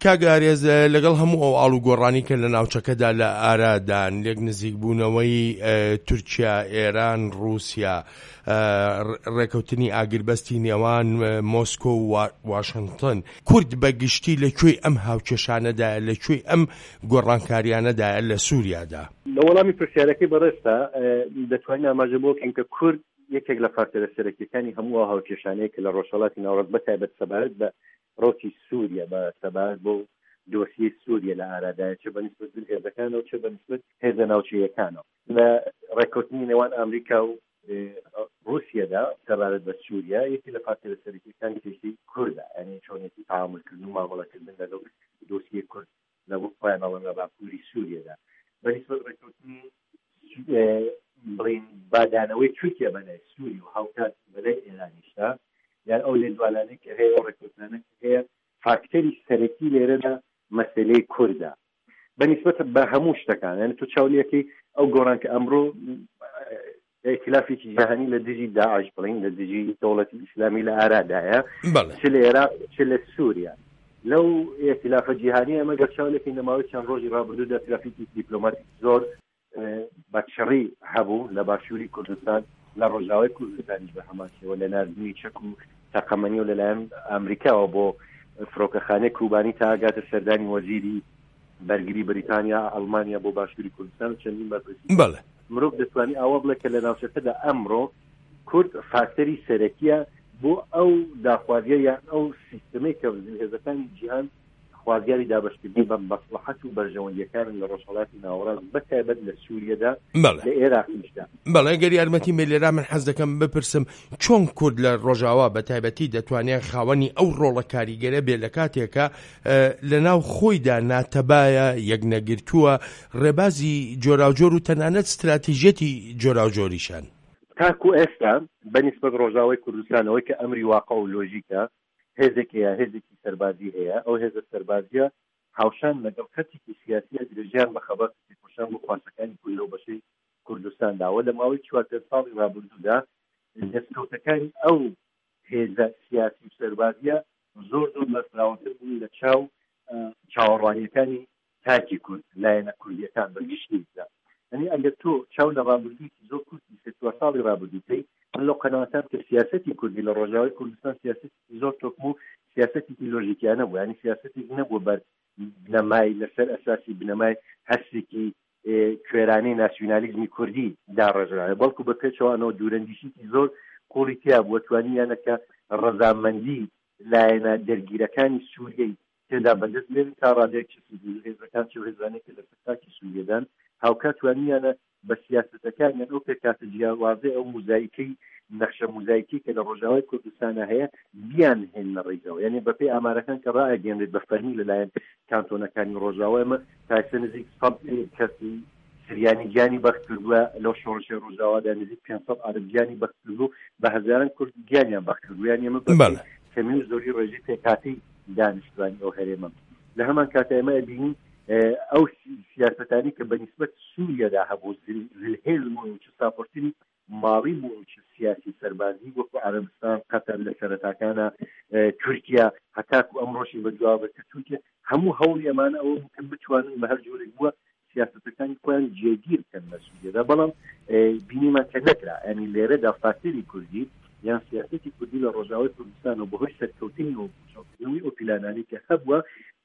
کاگارێز لەگەڵ هەموو ئەو ئاڵوگۆڕانی کە لە ناوچەکەدا لە ئارادان لێک نزیک بوونەوەی تورکیا، ئێران، رووسیا، ڕێکەوتنی ئاگربەستی نێوان مۆسکۆ و واشنگتن، کورد بەگشتی لەکوێی ئەم هاوکێشانەدایە، لەکوێی ئەم گۆڕانکاریانەدایە لە سووریادا؟ لە وەڵامی پرسیارەکەی بەڕێستا دەتوانین ئاماژە بۆ بکەین کە کورد یەکێک لە فاکتۆرە سەرەکیەکانی هەموو هاوکێشانەیە کە لە ڕۆژهەڵاتی ناوەڕاست بەتایبەت سەبارەت بە ڕۆکی سووریا بە سەبارەت بۆ دۆسیەی سووریا لە ئارادایە چه بەنسبەت هێزەکانەوە چه بەنسبەت هێزە ناوچەیەکانەوە لە ڕێکەوتنی نێوان ئەمریکا و رووسیادا سەبارەت بە سووریا یەکی لە فاکتۆرە سەرەکیەکانی کێشەی کوردە، یعنی چۆنێتی تەعاملکردن و مامەڵەکردن لەگەڵ دۆسیەی کورد لە بۆ خۆیانەوە لە باکووری سووریادا بەنسبەت ڕێکەوتنی بڵین بادانەوەی تورکیا بەلای سووری و هاوکات بەلای ئێرانیشتا یان ئەو لێدوانانەی کە هەیە ئەو ڕێکەوتانە هەیە فاکتەری سەرەکی لێرەدا مەسەلەی کوردە بەنسبەت بە هەموو شتەکان، یعنی تو چاولیەکەی ئەو گۆڕان کە ئەمڕۆ ئیختلافێکی جیهانی لە دژی داعش بڵین لە دژی دەوڵەتی ئیسلامی لە ئارادایە چ لە عێراق چ لە سووریا لەو ئیختلافە جیهانی ئەمە گەرچاولێکی نەماوەی چەند ڕۆژی ڕابردوودا ترافیکی دیپلۆماتیک زۆر بەچڕی هەبوو لە باشووری کوردستان لە ڕۆژاوای کوردستانیش بە هەماشەوە لە ناردنی چەک و تەقەمەنی و لەلایەن ئەمریکاوە بۆ فڕۆکەخانەی کوبانی تا ئاگاتە سەردانی وەزیری بەرگری بریتانیا ئەڵمانیا بۆ باشووری کوردستان و چەندین بەرپرسی مرۆڤ دەتوانێت ئەوە بڵێ کە لە ناوچەکەدا ئەمڕۆ کورد فاکتەری سەرەکیە بۆ ئەو داخوازیە یان ئەو سیستەمەی کە هێزەکانی جیهان خوازیاری دابەشکردنی بە مەسلحەت و بەرژەوەندیەکان لە ڕۆژهەڵاتی ناوەڕاست بەتایبەت لە سووریادا لە ئێراقیشدا. بەڵێ گەری یارمەتی مێلێرا من حەز دەکەم بپرسم چۆن کورد لە ڕۆژاوا بەتایبەتی دەتوانێت خاوەنی ئەو ڕۆڵە کاریگەرە بێ لە کاتێکە لە ناو خۆیدا ناتەبایە یەکنەگرتووە ڕێبازی جۆراوجۆر و تەنانەت استراتیژێتی جۆراوجۆریشان تاکو ئێستا بەنسبەت ڕۆژاوای کوردستانەوەی کە ئەمری واقع و لۆژیکە هێزێکی سەربازی هەیە ئەو هێزە سەربازیە هاوشان لەگەڵ خەتێکی سیاسیە درێژیان بە خەبەر خۆشان بۆ خواستەکانی کوردی لەو بەشەی کوردستانداوە لە ماوەی 4 ساڵی ڕابردوودا دەستکەوتەکانی ئەو هێزە سیاسی و سەربازیە زۆر بەرپراوەتر بوون لە چاوەڕوانیەکانی تاکی کورد لایەنە کوردیەکان بەگشتیدا. یعنی ئەگەر تۆ چاو لە ڕابردووی زۆر کوردی 4 ساڵی ڕابردووکەی من لەو قەنەوەتان کە سیاسەتی کوردی لە ڕۆژاوای کوردستان سیاسەتی زۆر تۆکم و سیاسەتێکی لۆژیکیانە بوو، ینی سیاسەتێک نەبووە بەر بنەمای لەسەر ئەساسی بنەمای هەستێکی کوێرانەی ناسیۆنالیزمی کوردی داڕێژرایە، بەڵکو بە پێچەوانەوە دوورەندیشیی زۆر قوڵی تیا بووە توانیانەکە ڕەزامەندی لایەنە دەرگیرەکانی سووریەی تێدا بەدەست بێن تا ڕادێک هێزەکان چ هێزانێک لە سەرتاکی سووریەدان هاوکات توانیانە بە سیاسەتەکانیان ئەو پێکاتە جیاوازەی ئەو موزاییکەی نەخشە موزاییکی کە لە ڕۆژاوای کوردستانە هەیە بیان هێنە ڕێگەوە، یعنی بەپێی ئامارەکان کە ڕائەگەێنرێت بە فەرمی لەلایەن کانتۆنەکانی ڕۆژاوای ئەمە تاکسە نزیک 100 کەسی سریانی گیانی بەخت کردووە لەو شۆڕشی ڕۆژاوادا نزیک 500 عەرب گیانی بەخت کردو بە هەزاران کورد گیانیان بەخت کردو، یعنی ئەمە کەمی و زۆری ڕێژی پێکاتی دانیشتوانی ئەو هەرێمە. لە هەمان کاتە ئێمە ئەبینین ئەو سیاسەتانی کە بەنسبەت سووریادا هەبوو زلهێلم و ساپۆرتنی ماڵی بوو سیاسی سەربازی وەکو عەرەبستان قەتەر لە سەرەتاکانە تورکیا هەتاکو ئەمڕۆشی بەجوابە کە تورکیا هەموو هەوڵی ئەمانە ئەوە کە بتوانن بە هەر جۆرێک بووە سیاسەتەکانی خۆیان جێگیر بکەن لە سووریادا، بەڵام بینیمان کە نەکرا، ئەنی لێرەدا فاکتەری کوردی یان سیاسەتی کوردی لە ڕۆژاوای کوردستان و بەهۆی سەرکەوتنی و شۆکردنەوەی ئەو پلانانی کە هەبووە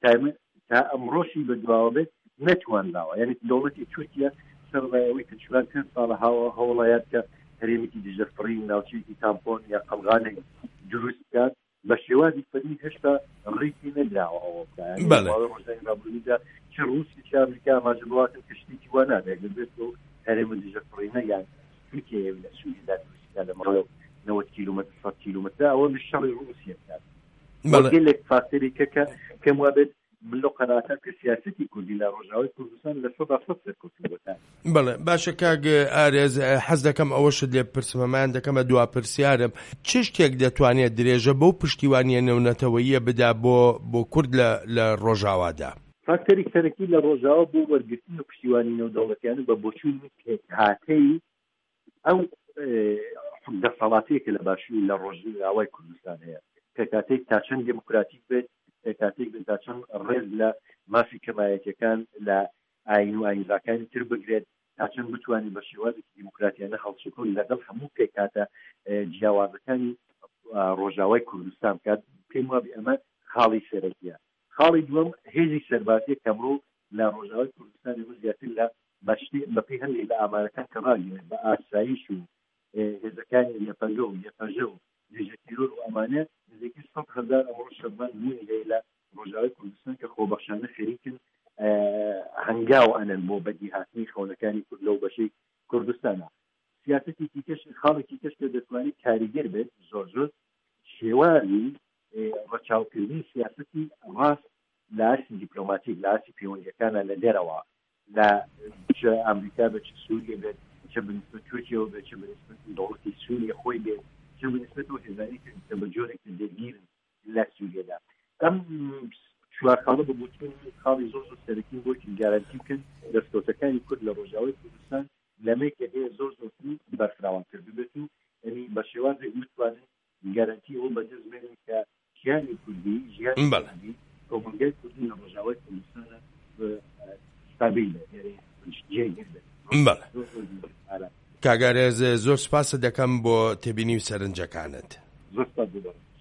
تا ئەمڕۆشی بەجواب بێت نەتوانراوە، یعنی دەوڵەتی تورکیا سەرڕایەوەی کە چوار پێنج ساڵە هەوڵایەت کە هەرێمێکی دژەفڕی ناوچەیەکی تامپۆن یا قەلغانێک دروست بکات بە شێوازی فەرمی هێشتا ڕێکی نەدراوە ئەوە بکات. ڕۆژانی ڕابردوودا چ رووسی چ ئەمریکا ئاماژە بڵاتن کە شتێکی وا نابێت دەبێت بۆ هەرێمە دژەفڕینە یان تورکیا لە سووریادا دروستکات لە مەڕۆ 90 کیلومتر 100 کیلومتر ئەوە شەڕی رووسیا بکات. وەگەلێک فاکتەرێکە کە پێم وابێت من لەو قەناعەتە کە سیاسەتی کوردی لە ڕۆژاوای کوردستان لە 100% سەرکەوتووەتان. بەڵێ باشە کاگ ئارێز حەز دەکەم ئەوەشت لێ پرسمەمان دەکەمە دوا پرسیارم چ شتێک دەتوانێت درێژە بەو پشتیوانیە نەونەتەوەییە بدا بۆ کورد لە ڕۆژاوادا؟ فاکتەری سەرەکی لە ڕۆژاوا بۆ وەرگرتن و پشتیوانی نێودەوڵەتیانە بە بۆچوونی پێکهاتەی ئەو دەسەڵاتەیە کە لە باشووری لە ڕۆژاوای کوردستان هەیە، پێکهاتەی تا چەند دموکراتیک بێت کاتێک تا چەند ڕێز لە مافی کەمایەتەکان لە ئاین و ئاینزاکانی تر بگرێت تا چەند بتوانێت بە شێوازێکی دیموکراتیانە هەڵسوکۆ لەگەڵ هەموو پێکاتە جیاوازەکانی ڕۆژاوای کوردستان کات پێم وابێ ئەمە خاڵی سەرەکیە. خاڵی دووەم هێزی سەربازیە کەمڕۆ لە ڕۆژاوای کوردستانی بۆ زیاتر لە بەپی هەندێک لە ئامارەکان کەڕاگەێت بە ئاسایش و هێزەکانی یەپەژە و یەپەژە و دژەتیرۆر و ئەمانە نزیکی 100,000 ئەمڕۆ شەبان بوونی هەیە لە ڕۆژاوای کوردستان کە خۆبەخشانە خەریکن هەنگاو ئەنن بۆ بەدیهاتنی خەونەکانی کورد لەو بەشەی کوردستانە. سیاسەتێکی کەش خاڵێکی کەش کە دەتوانێت کاریگەر بێت زۆر زۆر شێوازی ڕەچاوکردنی سیاسەتی ڕاست لە ئاسی دیپلۆماتیک لە ئاسی پەیوەندیەکانە لە دەرەوە لە چ ئەمریکا بە چ سووریە بێت چه بنسبت تورکیەوە بێت چه بنسبت دەوڵەتی سووریە خۆی بێت چه بنسبت ئەو هێزانی کە بە جۆرێک دەگیرن لە سووریەدا. ئەم چوار خاڵە ببوتون خاڵی زۆر زۆر سەرەکی بۆی گارانتی بکەن دەستکەوتەکانی کورد لە ڕۆژاوای کوردستان لەمەی کە هەیە زۆر زۆرتری بەرفراوانتر ببێت و ئەنی بە شێوازێک بتوانن گارانتی ئەوە بەدەست بێنن کە ژیانی کوردی ژیانی کوردی کۆمەلگای کوردی لە ڕۆژاوای کوردستانە ستابیلە جێگیر بێت. کاگارێز زۆر سپاسە دەکەم بۆ تێبینی و سەرنجەکانت. زۆر سپاس.